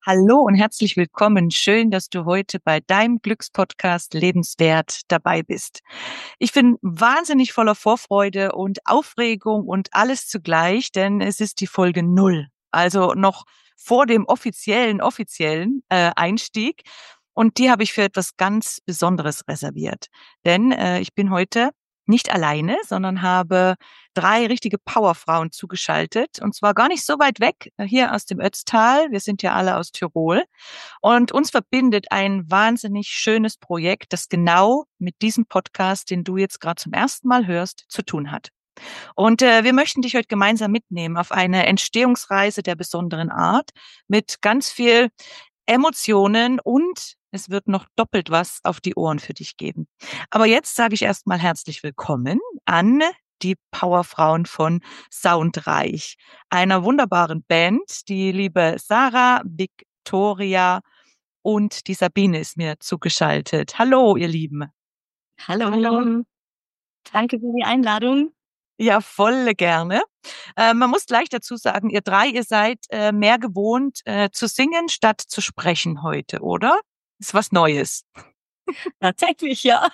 Hallo und herzlich willkommen. Schön, dass du heute bei deinem Glückspodcast Lebenswert dabei bist. Ich bin wahnsinnig voller Vorfreude und Aufregung und alles zugleich, denn es ist die Folge 0. Also noch vor dem offiziellen Einstieg. Und die habe ich für etwas ganz Besonderes reserviert. Denn ich bin heute nicht alleine, sondern habe 3 richtige Powerfrauen zugeschaltet. Und zwar gar nicht so weit weg, hier aus dem Ötztal. Wir sind ja alle aus Tirol. Und uns verbindet ein wahnsinnig schönes Projekt, das genau mit diesem Podcast, den du jetzt gerade zum ersten Mal hörst, zu tun hat. Und wir möchten dich heute gemeinsam mitnehmen auf eine Entstehungsreise der besonderen Art mit ganz viel Emotionen und es wird noch doppelt was auf die Ohren für dich geben. Aber jetzt sage ich erstmal herzlich willkommen an die Powerfrauen von Soundreich, einer wunderbaren Band. Die liebe Sarah, Victoria und die Sabine ist mir zugeschaltet. Hallo, ihr Lieben. Hallo. Hallo. Danke für die Einladung. Ja, voll gerne. Man muss gleich dazu sagen, ihr 3, ihr seid mehr gewohnt zu singen statt zu sprechen heute, oder? Ist was Neues. Tatsächlich, ja.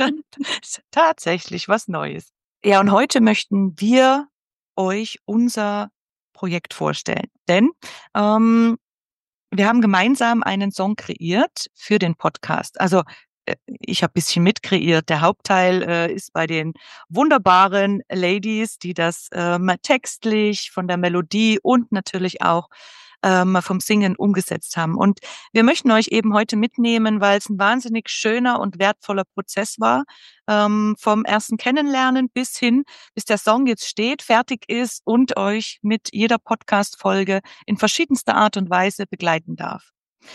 Tatsächlich was Neues. Ja, und heute möchten wir euch unser Projekt vorstellen. Denn wir haben gemeinsam einen Song kreiert für den Podcast. Also ich habe ein bisschen mitkreiert. Der Hauptteil ist bei den wunderbaren Ladies, die das textlich von der Melodie und natürlich auch vom Singen umgesetzt haben. Und wir möchten euch eben heute mitnehmen, weil es ein wahnsinnig schöner und wertvoller Prozess war, vom ersten Kennenlernen bis der Song jetzt steht, fertig ist und euch mit jeder Podcast-Folge in verschiedenster Art und Weise begleiten darf.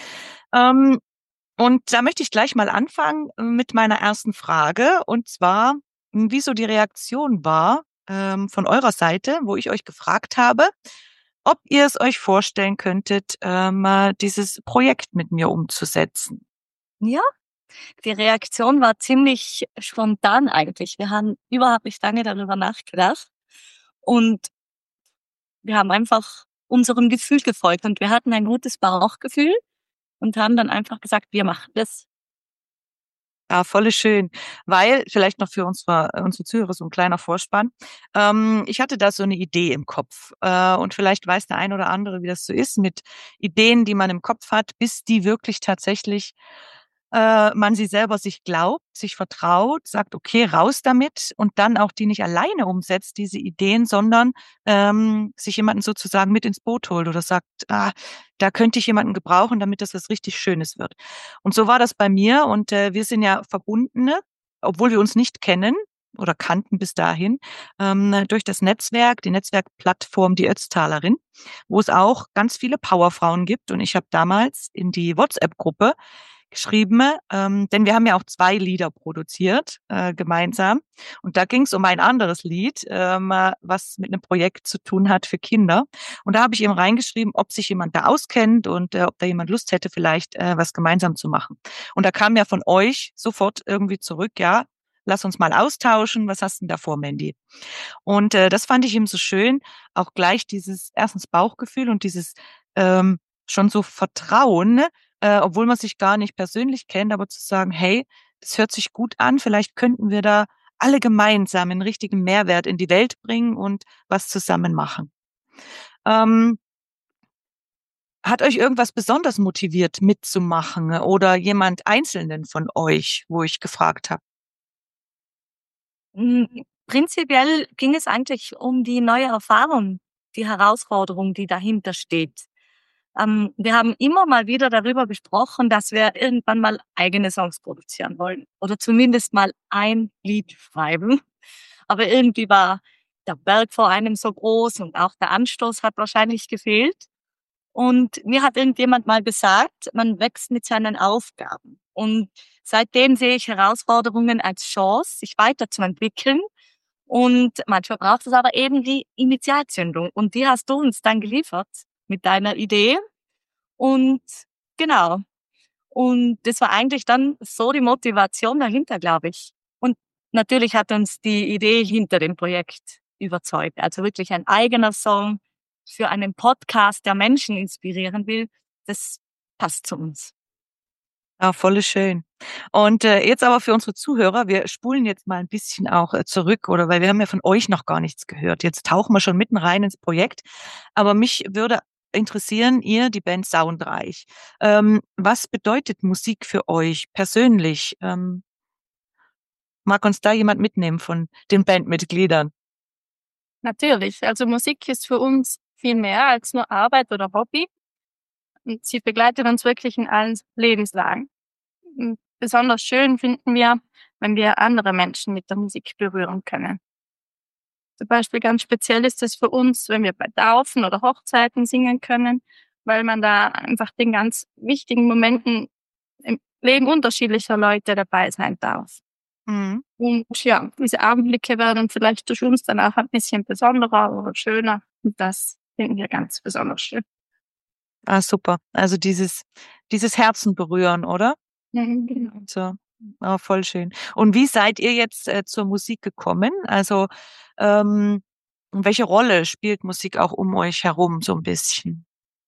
Und da möchte ich gleich mal anfangen mit meiner ersten Frage, und zwar, wie so die Reaktion war von eurer Seite, wo ich euch gefragt habe, ob ihr es euch vorstellen könntet, dieses Projekt mit mir umzusetzen. Ja, die Reaktion war ziemlich spontan eigentlich. Wir haben überhaupt nicht lange darüber nachgedacht und wir haben einfach unserem Gefühl gefolgt und wir hatten ein gutes Bauchgefühl und haben dann einfach gesagt, wir machen das. Ja, voll schön, weil vielleicht noch für unsere Zuhörer so ein kleiner Vorspann. Ich hatte da so eine Idee im Kopf und vielleicht weiß der ein oder andere, wie das so ist mit Ideen, die man im Kopf hat, bis die wirklich tatsächlich man sie selber sich glaubt, sich vertraut, sagt, okay, raus damit und dann auch die nicht alleine umsetzt, diese Ideen, sondern sich jemanden sozusagen mit ins Boot holt oder sagt, da könnte ich jemanden gebrauchen, damit das was richtig Schönes wird. Und so war das bei mir und wir sind ja Verbundene, obwohl wir uns nicht kennen oder kannten bis dahin, durch das Netzwerk, die Netzwerkplattform Die Ötztalerin, wo es auch ganz viele Powerfrauen gibt. Und ich habe damals in die WhatsApp-Gruppe geschrieben, denn wir haben ja auch 2 Lieder produziert gemeinsam. Und da ging es um ein anderes Lied, was mit einem Projekt zu tun hat für Kinder. Und da habe ich eben reingeschrieben, ob sich jemand da auskennt und ob da jemand Lust hätte, vielleicht was gemeinsam zu machen. Und da kam ja von euch sofort irgendwie zurück, ja, lass uns mal austauschen. Was hast du denn da vor, Mandy? Und das fand ich eben so schön, auch gleich dieses erstens Bauchgefühl und dieses schon so Vertrauen, ne? Obwohl man sich gar nicht persönlich kennt, aber zu sagen, hey, das hört sich gut an, vielleicht könnten wir da alle gemeinsam einen richtigen Mehrwert in die Welt bringen und was zusammen machen. Ähm, Hat euch irgendwas besonders motiviert mitzumachen oder jemand Einzelnen von euch, wo ich gefragt habe? Prinzipiell ging es eigentlich um die neue Erfahrung, die Herausforderung, die dahinter steht. Wir haben immer mal wieder darüber gesprochen, dass wir irgendwann mal eigene Songs produzieren wollen oder zumindest mal ein Lied schreiben. Aber irgendwie war der Berg vor einem so groß und auch der Anstoß hat wahrscheinlich gefehlt. Und mir hat irgendjemand mal gesagt, man wächst mit seinen Aufgaben. Und seitdem sehe ich Herausforderungen als Chance, sich weiterzuentwickeln. Und manchmal braucht es aber eben die Initialzündung. Und die hast du uns dann geliefert mit deiner Idee. Und genau. Und das war eigentlich dann so die Motivation dahinter, glaube ich. Und natürlich hat uns die Idee hinter dem Projekt überzeugt. Also wirklich ein eigener Song für einen Podcast, der Menschen inspirieren will. Das passt zu uns. Ah, voll schön. Und jetzt aber für unsere Zuhörer, wir spulen jetzt mal ein bisschen auch zurück, oder weil wir haben ja von euch noch gar nichts gehört. Jetzt tauchen wir schon mitten rein ins Projekt. Aber mich würde interessieren, ihr, die Band Soundreich. Was bedeutet Musik für euch persönlich? Mag uns da jemand mitnehmen von den Bandmitgliedern? Natürlich, also Musik ist für uns viel mehr als nur Arbeit oder Hobby. Und sie begleitet uns wirklich in allen Lebenslagen. Und besonders schön finden wir, wenn wir andere Menschen mit der Musik berühren können. Zum Beispiel ganz speziell ist es für uns, wenn wir bei Taufen oder Hochzeiten singen können, weil man da einfach den ganz wichtigen Momenten im Leben unterschiedlicher Leute dabei sein darf. Mhm. Und ja, diese Augenblicke werden vielleicht durch uns dann auch ein bisschen besonderer oder schöner. Und das finden wir ganz besonders schön. Ah, super. Also dieses Herzen berühren, oder? Genau. So, ah, voll schön. Und wie seid ihr jetzt zur Musik gekommen? Also, ähm, welche Rolle spielt Musik auch um euch herum so ein bisschen?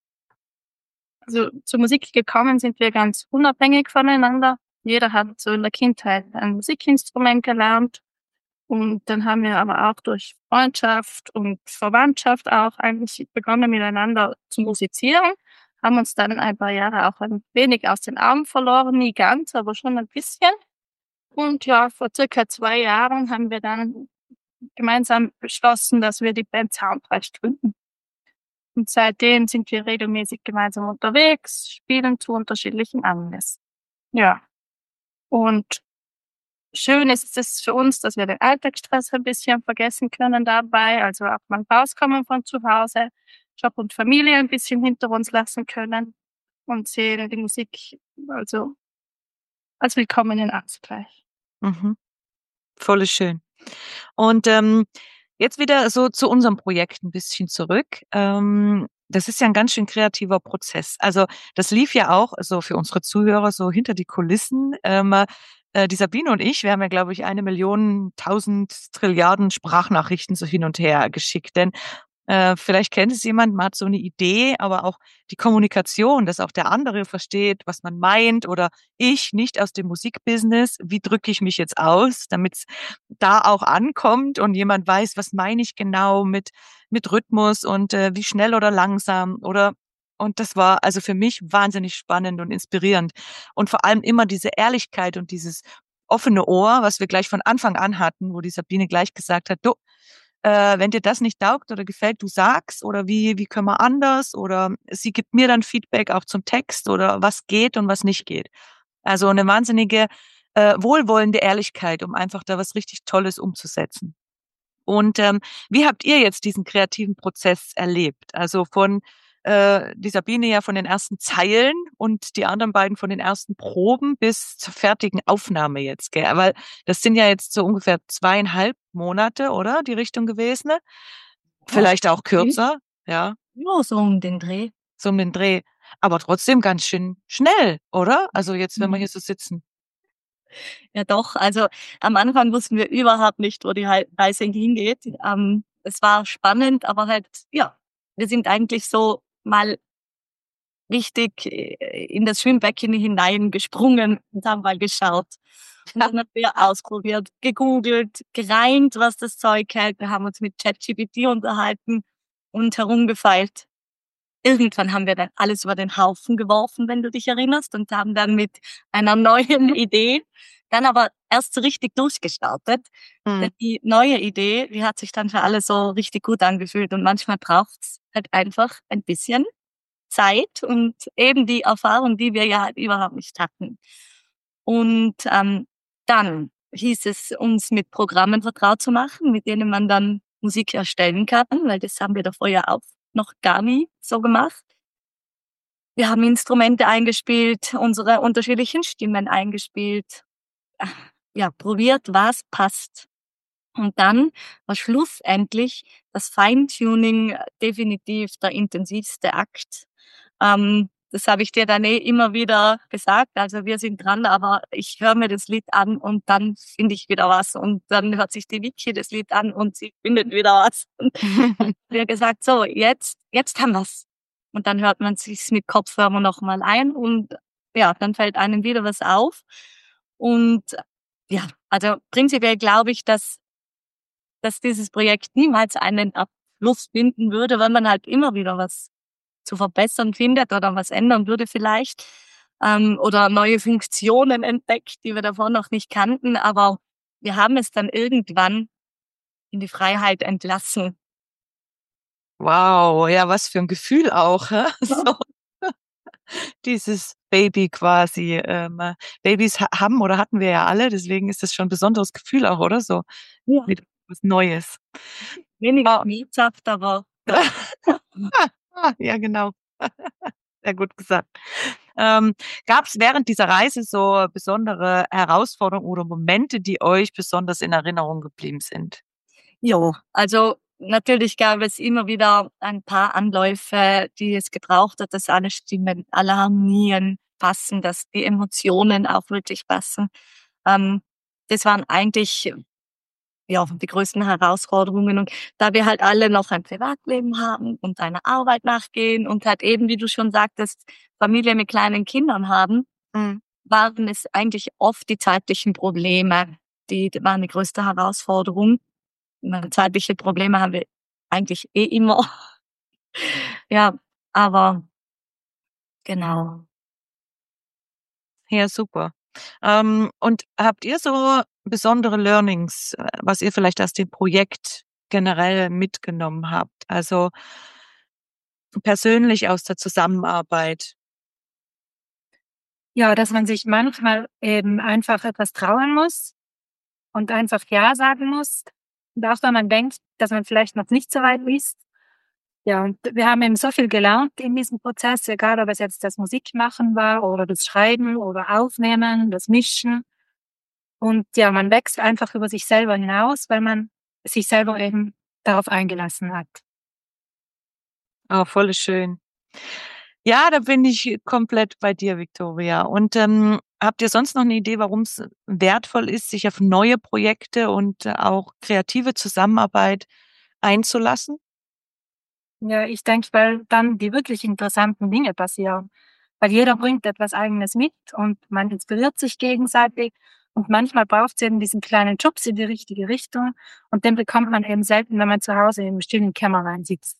Also zur Musik gekommen sind wir ganz unabhängig voneinander. Jeder hat so in der Kindheit ein Musikinstrument gelernt. Und dann haben wir aber auch durch Freundschaft und Verwandtschaft auch eigentlich begonnen, miteinander zu musizieren. Haben uns dann ein paar Jahre auch ein wenig aus den Augen verloren, nie ganz, aber schon ein bisschen. Und ja, vor circa 2 Jahren haben wir dann gemeinsam beschlossen, dass wir die Band Soundreich gründen. Und seitdem sind wir regelmäßig gemeinsam unterwegs, spielen zu unterschiedlichen Anlässen. Ja, und schön ist es für uns, dass wir den Alltagsstress ein bisschen vergessen können dabei, also auch mal rauskommen von zu Hause, Job und Familie ein bisschen hinter uns lassen können und sehen die Musik also als willkommenen Ausgleich. Mhm. Voll schön. Und jetzt wieder so zu unserem Projekt ein bisschen zurück. Das ist ja ein ganz schön kreativer Prozess. Also das lief ja auch so für unsere Zuhörer so hinter die Kulissen. Die Sabine und ich, wir haben ja, glaube ich, 1 Million, 1000 Trilliarden Sprachnachrichten so hin und her geschickt. Denn vielleicht kennt es jemand, man hat so eine Idee, aber auch die Kommunikation, dass auch der andere versteht, was man meint, oder ich nicht aus dem Musikbusiness, wie drücke ich mich jetzt aus, damit es da auch ankommt und jemand weiß, was meine ich genau mit Rhythmus und wie schnell oder langsam oder und das war also für mich wahnsinnig spannend und inspirierend und vor allem immer diese Ehrlichkeit und dieses offene Ohr, was wir gleich von Anfang an hatten, wo die Sabine gleich gesagt hat, du, wenn dir das nicht taugt oder gefällt, du sagst oder wie können wir anders oder sie gibt mir dann Feedback auch zum Text oder was geht und was nicht geht. Also eine wahnsinnige wohlwollende Ehrlichkeit, um einfach da was richtig Tolles umzusetzen. Und wie habt ihr jetzt diesen kreativen Prozess erlebt? Also von die Sabine ja von den ersten Zeilen und die anderen beiden von den ersten Proben bis zur fertigen Aufnahme jetzt, gell? Weil das sind ja jetzt so ungefähr 2,5 Monate, oder? Die Richtung gewesen. Ne? Ja, Vielleicht auch kürzer, ja, ja, so um den Dreh. so um den Dreh. Aber trotzdem ganz schön schnell, oder? Also jetzt, wenn wir hier so sitzen. Ja doch, also am Anfang wussten wir überhaupt nicht, wo die Reise hingeht. Es war spannend, aber halt, ja, wir sind eigentlich so mal richtig in das Schwimmbecken hineingesprungen und haben mal geschaut. Und dann haben wir ausprobiert, gegoogelt, gereimt, was das Zeug hält. Wir haben uns mit ChatGPT unterhalten und herumgefeilt. Irgendwann haben wir dann alles über den Haufen geworfen, wenn du dich erinnerst, und haben dann mit einer neuen Idee dann aber erst so richtig durchgestartet. Denn Mhm. die neue Idee, die hat sich dann für alle so richtig gut angefühlt. Und manchmal braucht's halt einfach ein bisschen Zeit und eben die Erfahrung, die wir ja halt überhaupt nicht hatten. Und dann hieß es, uns mit Programmen vertraut zu machen, mit denen man dann Musik erstellen kann, weil das haben wir davor ja auch noch gar nie so gemacht. Wir haben Instrumente eingespielt, unsere unterschiedlichen Stimmen eingespielt, ja, probiert, was passt. Und dann war schlussendlich das Feintuning definitiv der intensivste Akt. Das habe ich dir dann immer wieder gesagt. Also wir sind dran, aber ich höre mir das Lied an und dann finde ich wieder was. Und dann hört sich die Vicky das Lied an und sie findet wieder was. Und wir gesagt, so, jetzt haben wir's. und dann hört man sich's mit Kopfhörern nochmal ein und ja, dann fällt einem wieder was auf. Und ja, also prinzipiell glaube ich, dass dieses Projekt niemals einen Abschluss finden würde, weil man halt immer wieder was zu verbessern findet oder was ändern würde vielleicht, oder neue Funktionen entdeckt, die wir davor noch nicht kannten. Aber wir haben es dann irgendwann in die Freiheit entlassen. Wow, ja, was für ein Gefühl auch, hä? So dieses Baby quasi. Babys haben oder hatten wir ja alle, deswegen ist das schon 'n besonderes Gefühl auch, oder so? Ja. Wieder was Neues. Weniger Wow. schmerzhaft, aber ja. Ja, genau. Sehr gut gesagt. Gab es während dieser Reise so besondere Herausforderungen oder Momente, die euch besonders in Erinnerung geblieben sind? Jo, also natürlich gab es immer wieder ein paar Anläufe, die es gebraucht hat, dass alle Stimmen, alle Harmonien passen, dass die Emotionen auch wirklich passen. Das waren eigentlich, ja, die größten Herausforderungen. Und da wir halt alle noch ein Privatleben haben und einer Arbeit nachgehen und halt eben, wie du schon sagtest, Familie mit kleinen Kindern haben, Mhm. waren es eigentlich oft die zeitlichen Probleme, die waren die größte Herausforderung. Zeitliche Probleme haben wir eigentlich eh immer. Ja, aber genau. Ja, super. Und habt ihr so besondere Learnings, was ihr vielleicht aus dem Projekt generell mitgenommen habt? Also, persönlich aus der Zusammenarbeit? Ja, dass man sich manchmal eben einfach etwas trauen muss und einfach ja sagen muss. Und auch wenn man denkt, dass man vielleicht noch nicht so weit ist. Ja, und wir haben eben so viel gelernt in diesem Prozess, egal ob es jetzt das Musikmachen war oder das Schreiben oder Aufnehmen, das Mischen. Und ja, man wächst einfach über sich selber hinaus, weil man sich selber eben darauf eingelassen hat. Oh, voll schön. Ja, da bin ich komplett bei dir, Victoria. Und, habt ihr sonst noch eine Idee, warum es wertvoll ist, sich auf neue Projekte und, auch kreative Zusammenarbeit einzulassen? Ja, ich denke, weil dann die wirklich interessanten Dinge passieren. Weil jeder bringt etwas Eigenes mit und man inspiriert sich gegenseitig. Und manchmal braucht es eben diesen kleinen Schubs in die richtige Richtung. Und den bekommt man eben selten, wenn man zu Hause im stillen Kämmerlein sitzt.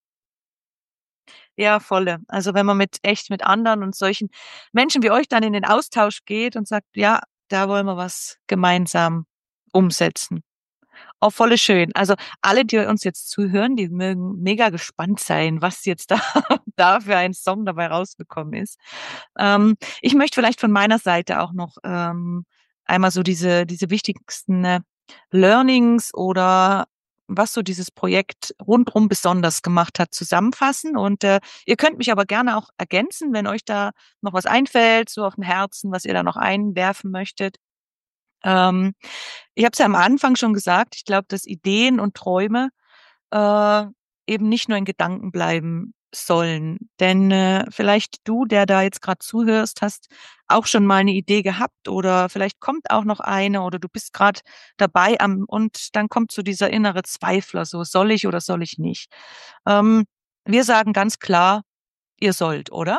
Ja, volle. Also, wenn man mit anderen und solchen Menschen wie euch dann in den Austausch geht und sagt: „Ja, da wollen wir was gemeinsam umsetzen." Oh, voll schön. Also, alle, die uns jetzt zuhören, die mögen mega gespannt sein, was jetzt da da für ein Song dabei rausgekommen ist. Ich möchte vielleicht von meiner Seite auch noch, einmal so diese wichtigsten, Learnings oder was so dieses Projekt rundrum besonders gemacht hat, zusammenfassen. Und, ihr könnt mich aber gerne auch ergänzen, wenn euch da noch was einfällt, so auf dem Herzen, was ihr da noch einwerfen möchtet. Ähm, Ich habe es ja am Anfang schon gesagt, ich glaube, dass Ideen und Träume, äh, eben nicht nur in Gedanken bleiben sollen. Denn, vielleicht du, der da jetzt gerade zuhörst, hast auch schon mal eine Idee gehabt oder vielleicht kommt auch noch eine oder du bist gerade dabei und dann kommt so dieser innere Zweifler, so: „Soll ich oder soll ich nicht?" Ähm, Wir sagen ganz klar: „Ihr sollt", oder?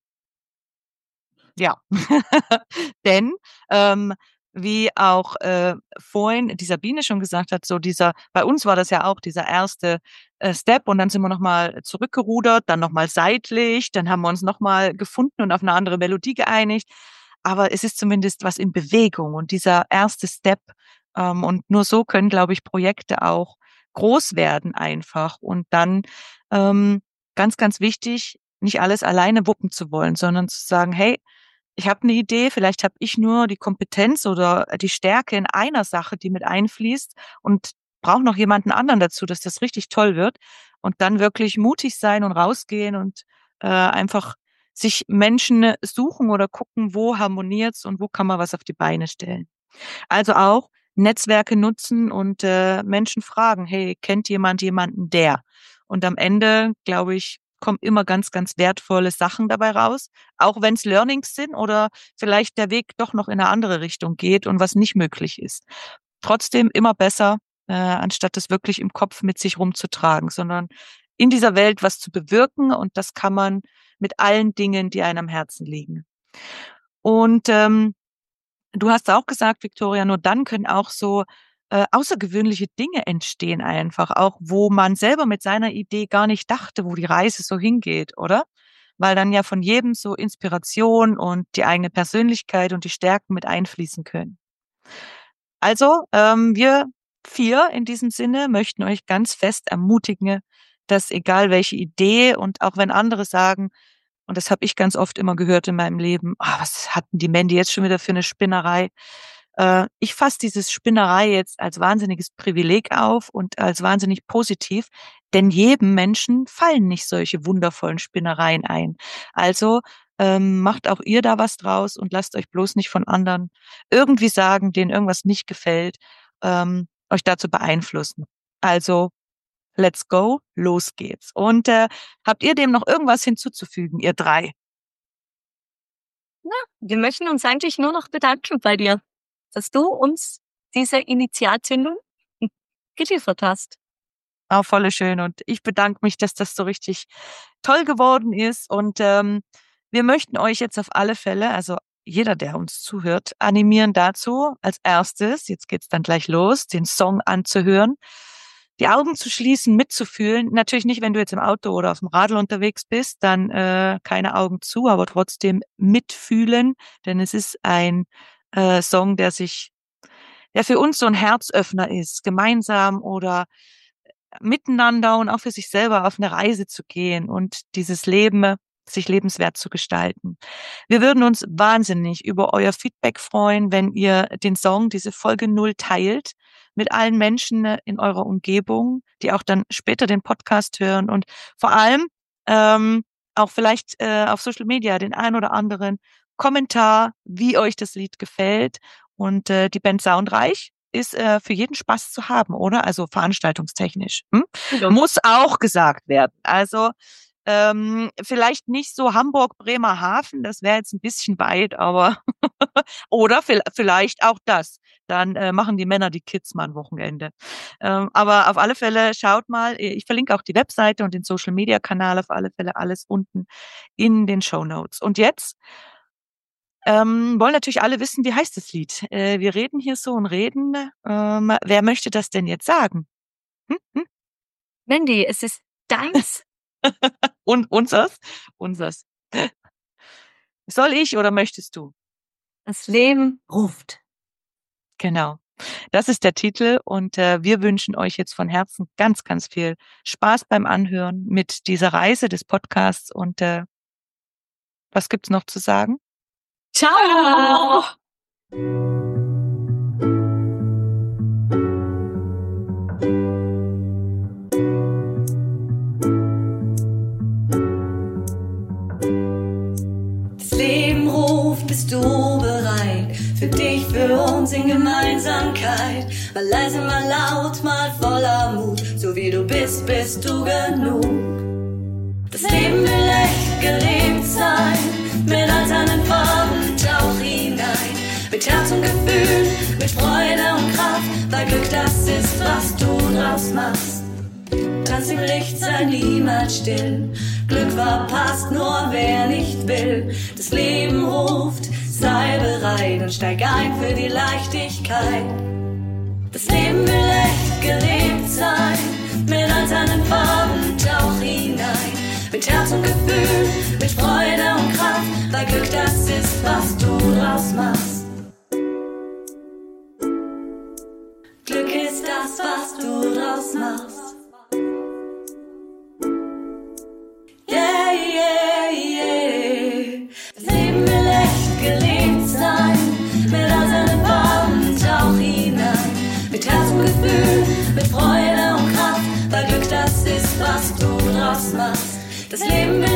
Ja. Denn, ähm, wie auch, vorhin die Sabine schon gesagt hat, so dieser bei uns war das ja auch dieser erste, Step und dann sind wir noch mal zurückgerudert, dann noch mal seitlich, dann haben wir uns noch mal gefunden und auf 'ne andere Melodie geeinigt. Aber es ist zumindest was in Bewegung und dieser erste Step, und nur so können, glaube ich, Projekte auch groß werden einfach und dann, ganz, ganz wichtig, nicht alles alleine wuppen zu wollen, sondern zu sagen: „Hey, ich habe 'ne Idee, vielleicht habe ich nur die Kompetenz oder die Stärke in einer Sache, die mit einfließt und brauche noch jemanden anderen dazu, dass das richtig toll wird." Und dann wirklich mutig sein und rausgehen und, einfach sich Menschen suchen oder gucken, wo harmoniert's und wo kann man was auf die Beine stellen. Also auch Netzwerke nutzen und, Menschen fragen: „Hey, kennt jemand jemanden, der?" Und am Ende, glaube ich, kommen immer ganz, ganz wertvolle Sachen dabei raus, auch wenn's Learnings sind oder vielleicht der Weg doch noch in 'ne andere Richtung geht und was nicht möglich ist. Trotzdem immer besser, anstatt das wirklich im Kopf mit sich rumzutragen, sondern in dieser Welt was zu bewirken und das kann man mit allen Dingen, die einem am Herzen liegen. Und du hast auch gesagt, Viktoria, nur dann können auch so außergewöhnliche Dinge entstehen einfach, auch wo man selber mit seiner Idee gar nicht dachte, wo die Reise so hingeht, oder? Weil dann ja von jedem so Inspiration und die eigene Persönlichkeit und die Stärken mit einfließen können. Also, wir 4 in diesem Sinne möchten euch ganz fest ermutigen, dass egal welche Idee und auch wenn andere sagen, und das habe ich ganz oft immer gehört in meinem Leben, was hatten die Mandy jetzt schon wieder für eine Spinnerei? Ich fasse dieses Spinnerei jetzt als wahnsinniges Privileg auf und als wahnsinnig positiv, denn jedem Menschen fallen nicht solche wundervollen Spinnereien ein. Also macht auch ihr da was draus und lasst euch bloß nicht von anderen irgendwie sagen, denen irgendwas nicht gefällt, euch dazu beeinflussen. Also let's go, los geht's. Und habt ihr dem noch irgendwas hinzuzufügen, ihr 3? Ja, wir möchten uns eigentlich nur noch bedanken bei dir, dass du uns diese Initialzündung geliefert hast. Auch voll schön. Und ich bedanke mich, dass das so richtig toll geworden ist. Und wir möchten euch jetzt auf alle Fälle, also jeder, der uns zuhört, animieren dazu, als erstes, jetzt geht's dann gleich los, den Song anzuhören, die Augen zu schließen, mitzufühlen. Natürlich nicht, wenn du jetzt im Auto oder auf dem Radl unterwegs bist, dann keine Augen zu, aber trotzdem mitfühlen, denn es ist ein Song, der für uns so ein Herzöffner ist, gemeinsam oder miteinander und auch für sich selber auf eine Reise zu gehen und dieses Leben sich lebenswert zu gestalten. Wir würden uns wahnsinnig über euer Feedback freuen, wenn ihr den Song, diese Folge 0 teilt mit allen Menschen in eurer Umgebung, die auch dann später den Podcast hören und vor allem auch vielleicht auf Social Media den ein oder anderen Kommentar, wie euch das Lied gefällt. Und die Band Soundreich ist für jeden Spaß zu haben, oder? Also veranstaltungstechnisch. Ja. Muss auch gesagt werden. Also vielleicht nicht so Hamburg, Bremerhaven, das wäre jetzt ein bisschen weit, aber oder vielleicht auch das. Dann machen die Männer die Kids mal ein Wochenende. Aber auf alle Fälle schaut mal, ich verlinke auch die Webseite und den Social-Media-Kanal, auf alle Fälle alles unten in den Shownotes. Und jetzt wollen natürlich alle wissen, wie heißt das Lied? Wir reden hier so und reden. Wer möchte das denn jetzt sagen? Mandy, es ist deins. Und unsers? Soll ich oder möchtest du? Das Leben ruft. Genau. Das ist der Titel und wir wünschen euch jetzt von Herzen ganz, ganz viel Spaß beim Anhören mit dieser Reise des Podcasts und was gibt's noch zu sagen? Ciao! Das Leben ruft, bist du bereit? Für dich, für uns in Gemeinsamkeit. Mal leise, mal laut, mal voller Mut. So wie du bist, bist du genug. Das Leben will echt gelebt sein. Mit all seinen Farben tauch hinein. Mit Herz und Gefühl, mit Freude und Kraft. Weil Glück das ist, was du draus machst. Tanz im Licht, sei niemals still. Glück verpasst nur wer nicht will. Das Leben ruft, sei bereit und steig ein für die Leichtigkeit. Das Leben will echt gelebt sein. Mit all seinen Farben tauch hinein. Mit Herz und Gefühl, mit Freude und Kraft, weil Glück das ist, was du draus machst. Glück ist das, was du draus machst. Yeah, yeah, yeah. Das Leben will echt gelebt sein. Mit all seinen Farben tauch hinein. Mit Herz und Gefühl, mit Freude und Kraft, weil Glück das ist, was du draus machst. Das Leben will